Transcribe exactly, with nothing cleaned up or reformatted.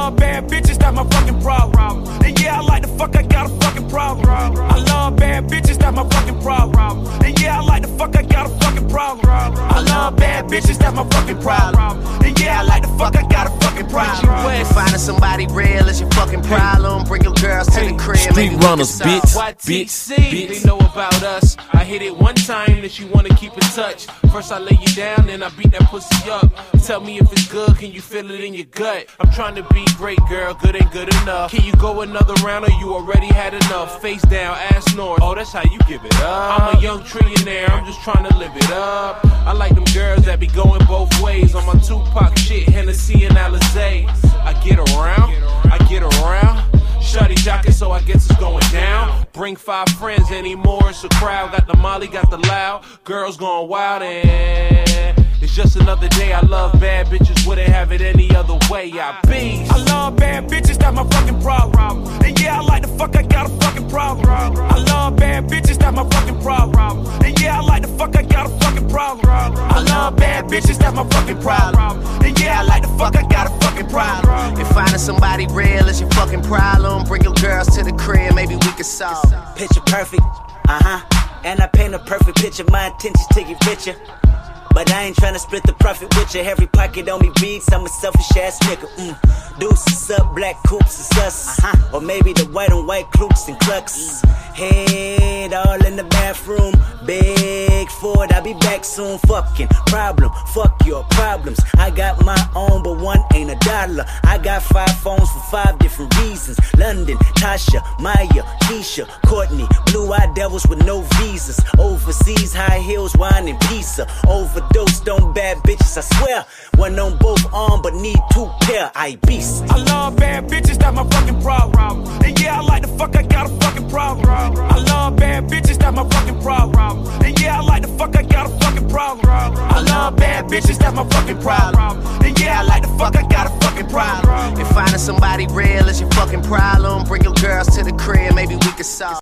love bad bitches, that's my fucking problem. And yeah, I like the fuck, I got a fucking problem. I love bad bitches, that's my fucking problem. And yeah, I like the fuck, I got a fucking problem. I love bad bitches, that's my fucking problem. And yeah, I like the fuck, I got a fucking problem. If finding somebody real is your fucking problem, bring your girls to the crib. Street runners, bitch. bitch, bitch. They know about us. I hit it one time, then she wanna keep in touch. First I lay you down, then I beat that pussy up. Tell me if it's good, can you feel it in your gut? I'm trying to be great, girl, good ain't good enough. Can you go another round or you already had enough? Face down, ass north, oh that's how you give it up. I'm a young trillionaire, I'm just trying to live it up. I like them girls that be going both ways. On my Tupac shit, Hennessy and Alizé. I get around, I get around. Shutty jockey, so I guess it's going down. Bring five friends anymore, it's a crowd. Got the Molly, got the loud. Girls going wild and it's just another day. I love bad bitches, wouldn't have it any other way. I beast. I love bad bitches, that's my fucking problem. And yeah, I like the fuck, I got a fucking problem. I love bad bitches, that's my fucking problem. And yeah, I like the fuck, I got a fucking problem. I love bad bitches, that's my fucking problem. And yeah, I like the fuck, I got a fucking problem. If finding somebody real is your fucking problem, bring your girls to the crib, maybe we can solve. Picture perfect, uh-huh. And I paint a perfect picture, my intentions to get richer. But I ain't tryna split the profit with you. Every pocket on me reads, I'm a selfish ass nigga. Mm. Deuces up, black coops is us. Uh-huh. Or maybe the white on white clucks and clucks. Head all in the bathroom. Big Ford, I'll be back soon. Fucking problem, fuck your problems. I got my own, but one ain't a dollar. I got five phones for five different reasons. London, Tasha, Maya, Keisha, Courtney, blue-eyed devils with no visas. Overseas, high heels, wine and pizza. Overdosed on bad bitches, I swear. One on both arms, but need two pair. I beast. I love bad bitches, that's my fucking problem. And yeah, I like the fuck, I got a fucking problem. I love bad bitches, that's my fucking problem. And yeah, I like the fuck, I got a fucking problem. I love bad bitches, that's my fucking problem. And yeah, I like the fuck, I got a fucking problem. If finding somebody real is your fucking problem, bring your girls to the crib, maybe we can solve.